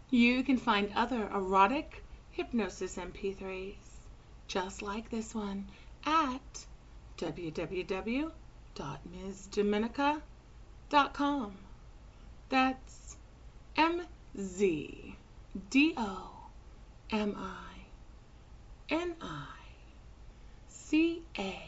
You can find other erotic hypnosis MP3s just like this one at www.mzdominica.com. That's MZDOMINICA.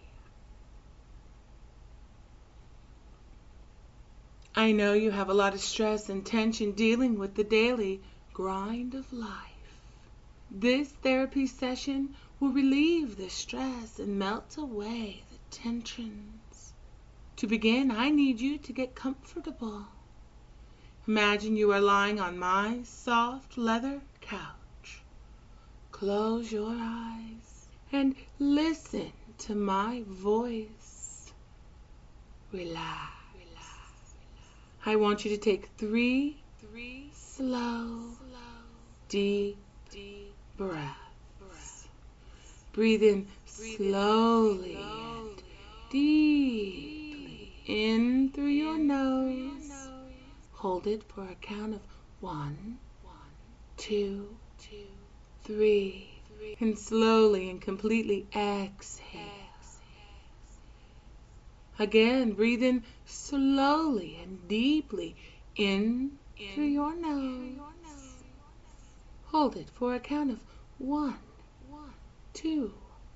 I know you have a lot of stress and tension dealing with the daily grind of life. This therapy session will relieve the stress and melt away the tensions. To begin, I need you to get comfortable. Imagine you are lying on my soft leather couch. Close your eyes and listen to my voice. Relax. I want you to take three slow, deep breaths. Breathe in slowly and deeply in through your nose. Hold it for a count of 1, 2, 3, and slowly and completely exhale. Again, breathe in slowly and deeply in through your nose. Hold it for a count of 1, 2,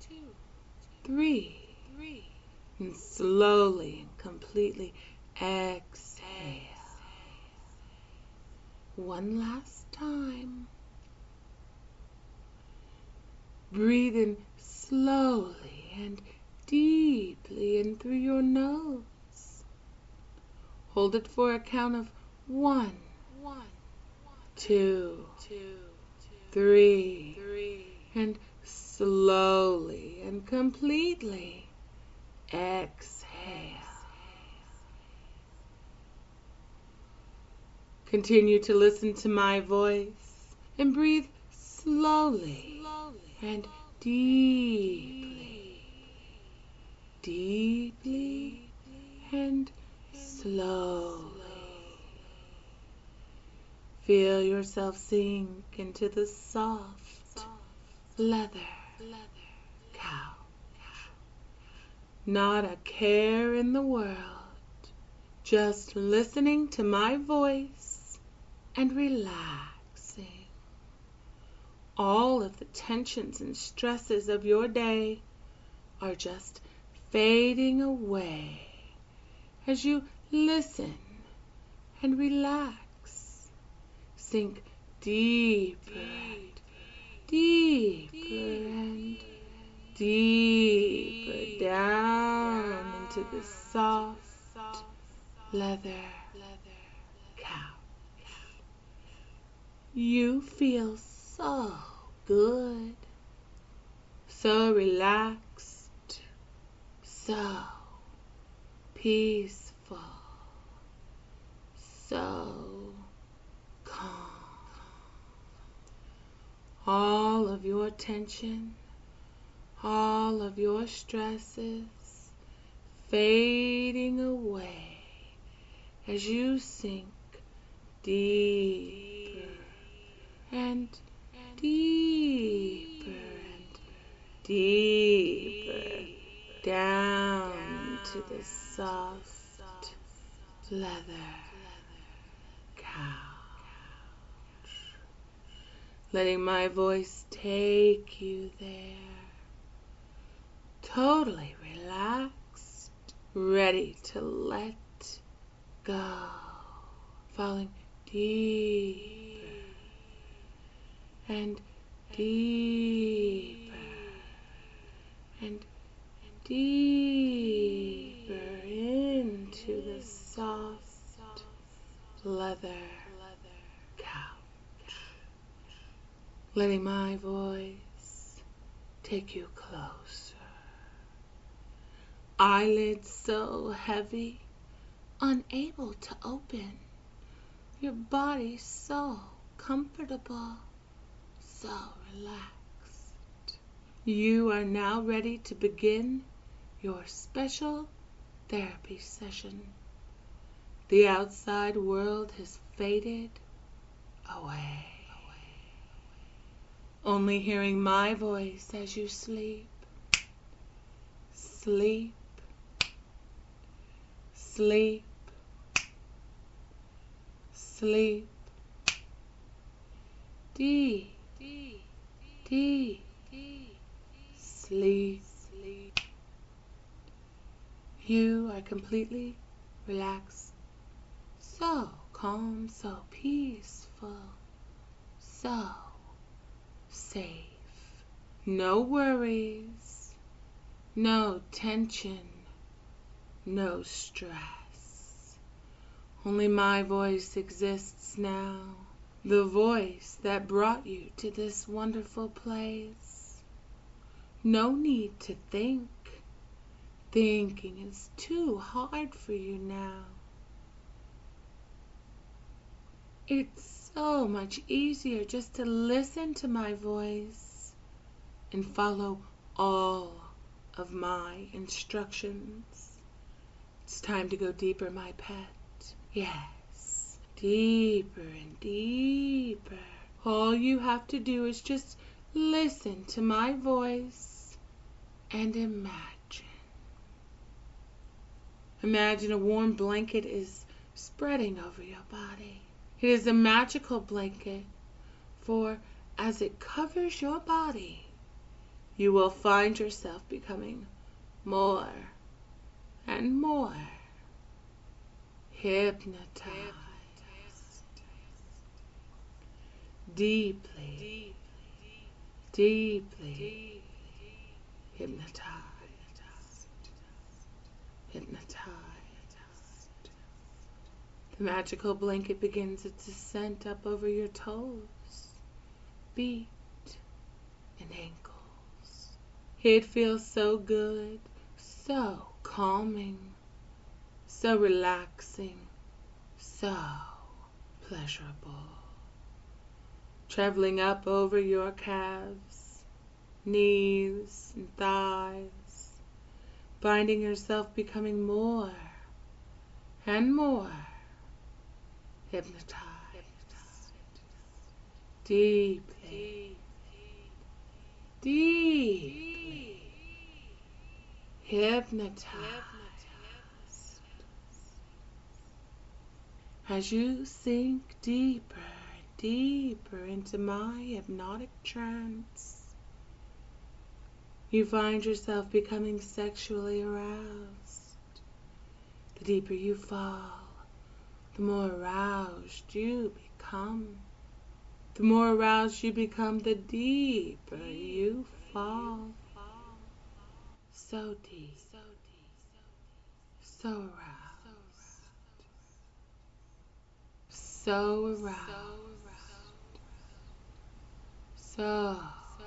3, and slowly and completely exhale. One last time. Breathe in slowly and deeply in through your nose. Hold it for a count of 1, 2, 3, and slowly and completely exhale. Continue to listen to my voice and breathe slowly and deeply and slowly. Feel yourself sink into the soft leather couch. Not a care in the world, just listening to my voice and relaxing. All of the tensions and stresses of your day are just fading away as you listen and relax. Sink deeper and deeper down into the soft leather couch. You feel so good, so relaxed, so peaceful, so calm. All of your tension, all of your stresses fading away as you sink deeper and deeper and deeper down into the soft leather couch. Letting my voice take you there. Totally relaxed, ready to let go. Falling deeper and deeper and deeper into the soft leather couch. Letting my voice take you closer. Eyelids so heavy, unable to open. Your body so comfortable, so relaxed. You are now ready to begin your special therapy session. The outside world has faded away. Only hearing my voice as you sleep. Sleep. Sleep. Sleep. Deep. Deep. Sleep. You are completely relaxed. So calm, so peaceful, so safe. No worries, no tension, no stress. Only my voice exists now, the voice that brought you to this wonderful place. No need to think. Thinking is too hard for you now. It's so much easier just to listen to my voice and follow all of my instructions. It's time to go deeper, my pet. Yes, deeper and deeper. All you have to do is just listen to my voice and imagine. Imagine a warm blanket is spreading over your body. It is a magical blanket, for as it covers your body, you will find yourself becoming more and more hypnotized, deeply, deeply hypnotized, hypnotized. The magical blanket begins its descent up over your toes, feet, and ankles. It feels so good, so calming, so relaxing, so pleasurable. Traveling up over your calves, knees, and thighs, finding yourself becoming more and more hypnotized, deeply, deeply hypnotized. As you sink deeper, deeper into my hypnotic trance, you find yourself becoming sexually aroused. The deeper you fall, the more aroused you become. The more aroused you become, the deeper you fall. So deep, so aroused, so aroused, so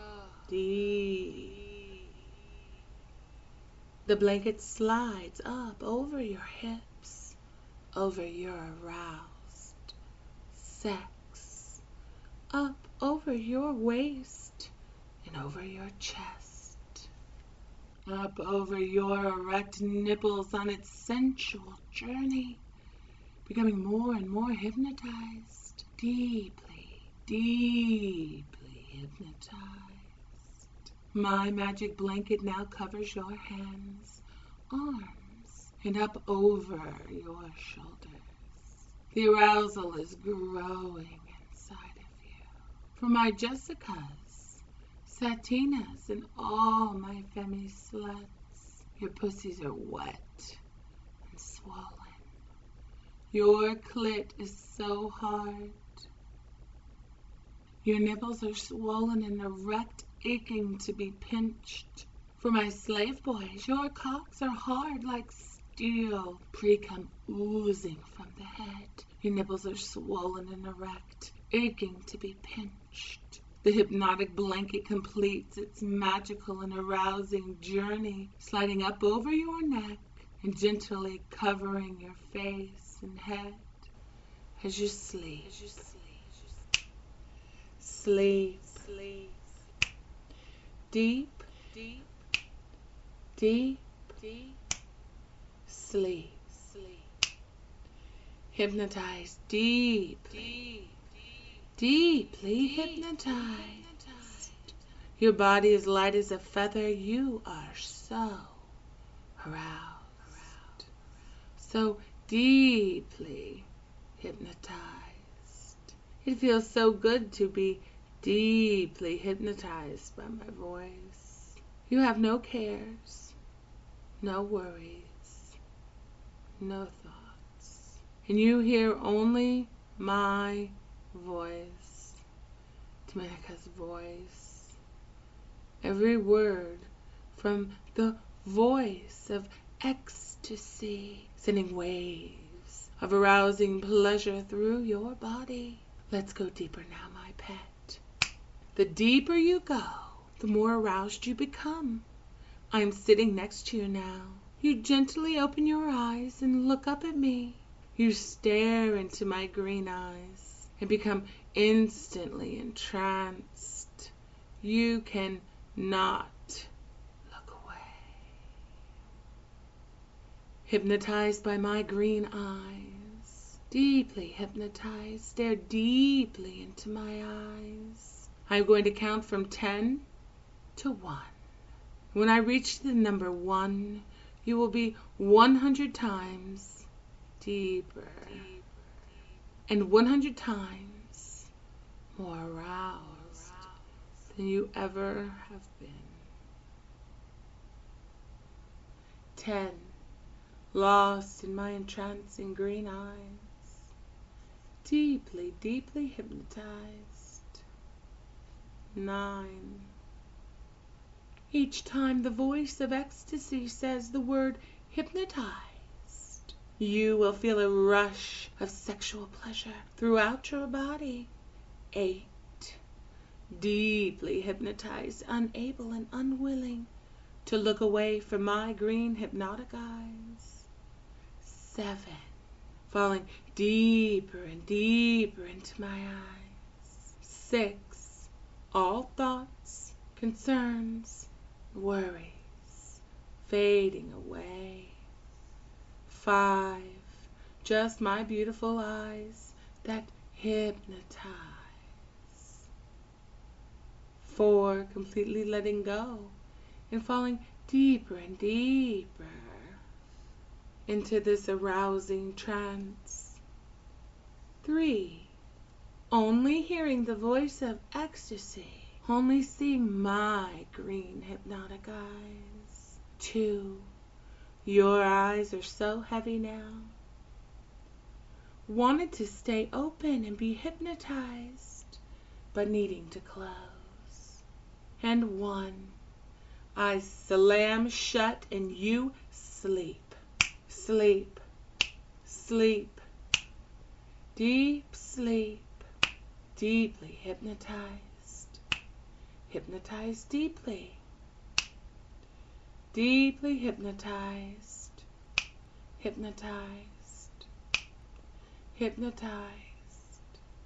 deep. The blanket slides up over your hips, over your aroused sex, up over your waist and over your chest, up over your erect nipples on its sensual journey, becoming more and more hypnotized, deeply, deeply hypnotized. My magic blanket now covers your hands, arms, and up over your shoulders. The arousal is growing inside of you. For my Jessicas, Satinas, and all my Femi sluts, your pussies are wet and swollen. Your clit is so hard. Your nipples are swollen and erect, aching to be pinched. For my slave boys, your cocks are hard like steel, pre-cum oozing from the head. Your nipples are swollen and erect, aching to be pinched. The hypnotic blanket completes its magical and arousing journey, sliding up over your neck and gently covering your face and head as you sleep. Sleep. Deep, deep sleep. Hypnotized deep, deeply hypnotized. Your body is light as a feather. You are so aroused, so deeply hypnotized. It feels so good to be deeply hypnotized by my voice. You have no cares, no worries, no thoughts, and you hear only my voice, Domenica's voice. Every word from the voice of ecstasy, sending waves of arousing pleasure through your body. Let's go deeper now, my pet. The deeper you go, the more aroused you become. I'm sitting next to you now. You gently open your eyes and look up at me. You stare into my green eyes and become instantly entranced. You can not look away. Hypnotized by my green eyes, deeply hypnotized, stare deeply into my eyes. I'm going to count from 10 to 1. When I reach the number 1, you will be 100 times deeper and 100 times more aroused than you ever have been. 10. Lost in my entrancing green eyes, deeply, deeply hypnotized. 9. Each time the voice of ecstasy says the word hypnotized, you will feel a rush of sexual pleasure throughout your body. 8. Deeply hypnotized, unable and unwilling to look away from my green hypnotic eyes. 7. Falling deeper and deeper into my eyes. 6. All thoughts, concerns, worries fading away. 5. Just my beautiful eyes that hypnotize. 4. Completely letting go and falling deeper and deeper into this arousing trance. 3. Only hearing the voice of ecstasy, only seeing my green hypnotic eyes. 2. Your eyes are so heavy now. Wanted to stay open and be hypnotized, but needing to close. And 1. I slam shut and you sleep. Sleep. Sleep. Deep sleep. Deeply hypnotized. Hypnotized deeply. Deeply hypnotized. Hypnotized. Hypnotized.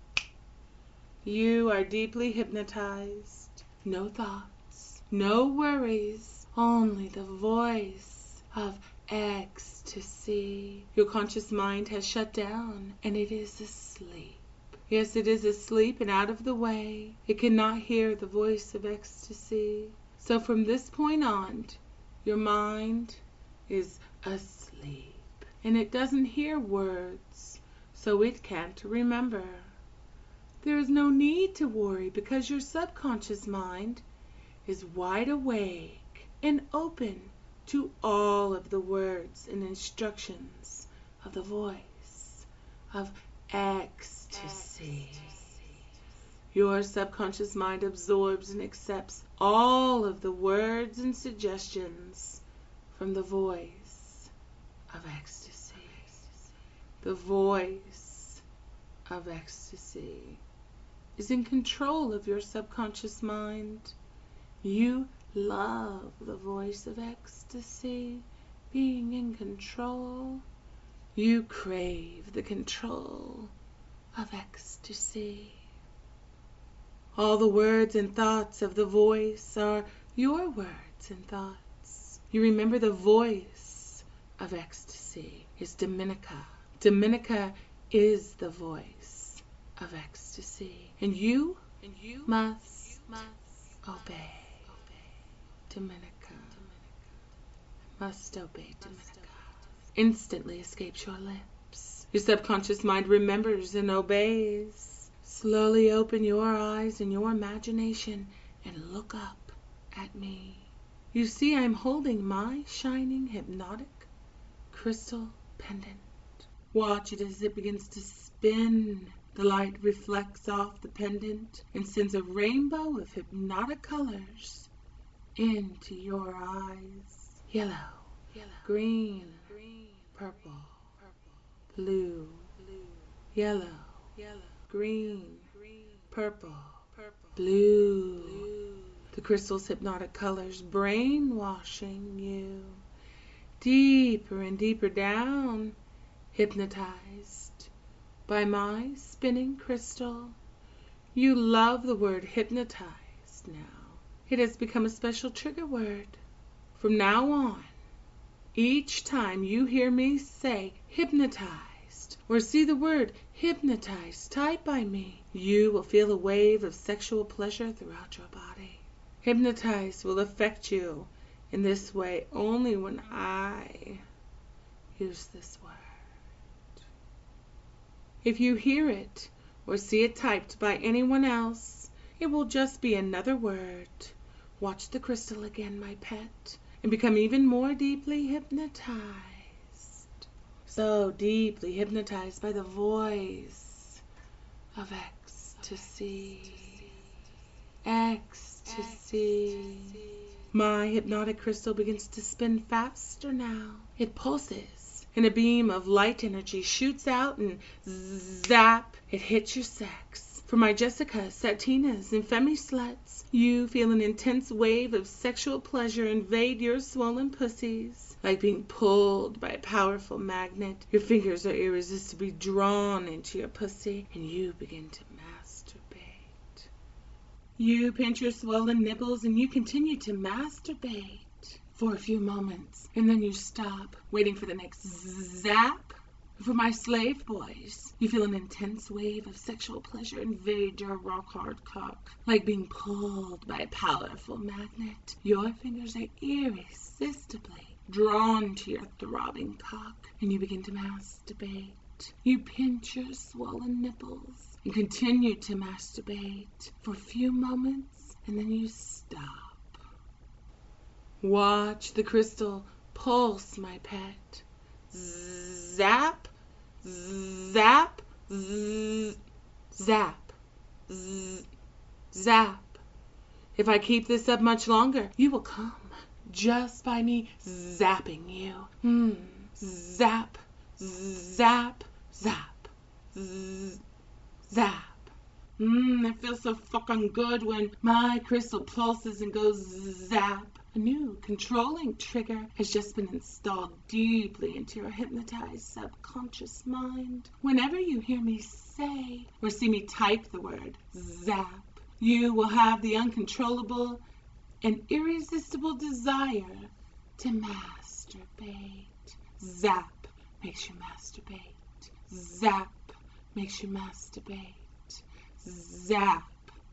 You are deeply hypnotized. No thoughts, no worries, only the voice of ecstasy. Your conscious mind has shut down and it is asleep. Yes, it is asleep and out of the way. It cannot hear the voice of ecstasy. So from this point on, your mind is asleep and it doesn't hear words, so it can't remember. There is no need to worry because your subconscious mind is wide awake and open to all of the words and instructions of the voice of ecstasy. Your subconscious mind absorbs and accepts all of the words and suggestions from the voice of ecstasy. The voice of ecstasy is in control of your subconscious mind. You love the voice of ecstasy being in control. You crave the control of ecstasy. All the words and thoughts of the voice are your words and thoughts. You remember the voice of ecstasy is Domenica. Domenica is the voice of ecstasy. And you must obey. Dominica must obey. Dominica instantly escapes your lips. Your subconscious mind remembers and obeys. Slowly open your eyes and your imagination and look up at me. You see I'm holding my shining hypnotic crystal pendant. Watch it as it begins to spin. The light reflects off the pendant and sends a rainbow of hypnotic colors into your eyes. Yellow, green, purple, blue, yellow, green, purple, blue. The crystal's hypnotic colors brainwashing you. Deeper and deeper down, hypnotized by my spinning crystal. You love the word hypnotized now. It has become a special trigger word. From now on, each time you hear me say hypnotized or see the word hypnotized typed by me, you will feel a wave of sexual pleasure throughout your body. Hypnotized will affect you in this way only when I use this word. If you hear it or see it typed by anyone else, it will just be another word. Watch the crystal again, my pet, and become even more deeply hypnotized. So deeply hypnotized by the voice of ecstasy. Ecstasy. My hypnotic crystal begins to spin faster now. It pulses, and a beam of light energy shoots out and zap, it hits your sex. For my Jessicas, Satinas, and Femi sluts, you feel an intense wave of sexual pleasure invade your swollen pussies. Like being pulled by a powerful magnet, your fingers are irresistibly drawn into your pussy, and you begin to masturbate. You pinch your swollen nipples, and you continue to masturbate for a few moments, and then you stop, waiting for the next zap. For my slave boys, you feel an intense wave of sexual pleasure invade your rock-hard cock. Like being pulled by a powerful magnet, your fingers are irresistibly drawn to your throbbing cock, and you begin to masturbate. You pinch your swollen nipples and continue to masturbate for a few moments, and then you stop. Watch the crystal pulse, my pet. Zap, zap, zap, zap. If I keep this up much longer, you will come just by me zapping you. Zap, zap, zap, zap. It feels so fucking good when my crystal pulses and goes zap. A new controlling trigger has just been installed deeply into your hypnotized subconscious mind. Whenever you hear me say or see me type the word zap, you will have the uncontrollable and irresistible desire to masturbate. Zap makes you masturbate. Zap makes you masturbate. Zap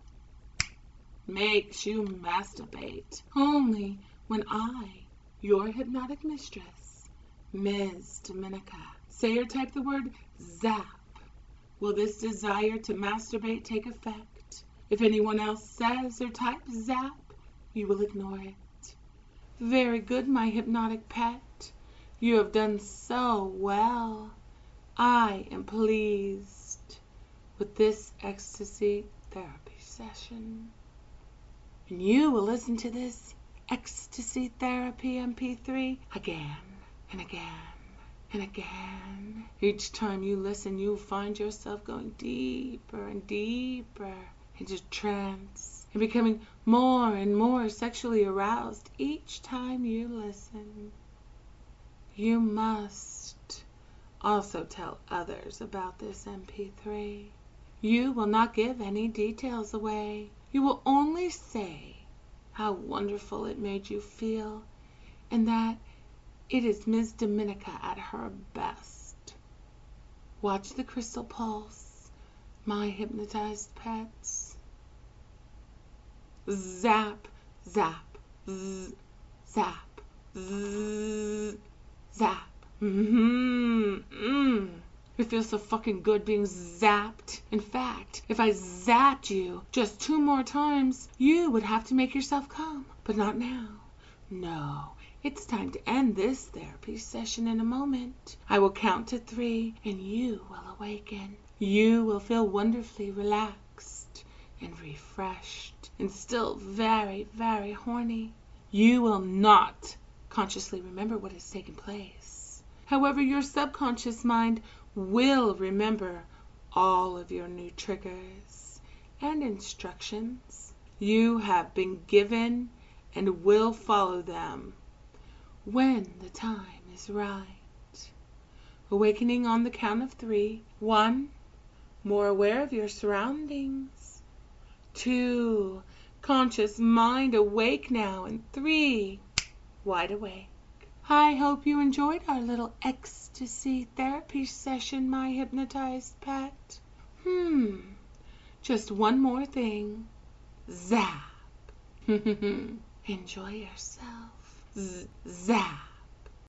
makes you masturbate. Only when I, your hypnotic mistress, Ms. Dominica, say or type the word zap, will this desire to masturbate take effect. If anyone else says or types zap, you will ignore it. Very good, my hypnotic pet. You have done so well. I am pleased with this ecstasy therapy session. And you will listen to this ecstasy therapy MP3 again and again and again. Each time you listen, you'll find yourself going deeper and deeper into trance and becoming more and more sexually aroused each time you listen. You must also tell others about this MP3. You will not give any details away. You will only say how wonderful it made you feel and that it is Ms. Dominica at her best. Watch the crystal pulse. my hypnotized pets. Zap, zap, zzz, zap, zzz, zap. It feels so fucking good being zapped. In fact, if I zapped you just 2 more times, you would have to make yourself come. But not now. No, it's time to end this therapy session in a moment. I will count to 3 and you will awaken. You will feel wonderfully relaxed and refreshed and still very, very horny. You will not consciously remember what has taken place. However, your subconscious mind will remember all of your new triggers and instructions. You have been given and will follow them when the time is right. Awakening on the count of 3. 1, more aware of your surroundings. 2, conscious mind awake now. And 3, wide awake. I hope you enjoyed our little ecstasy therapy session, my hypnotized pet. Just one more thing. Zap. Enjoy yourself. Zap.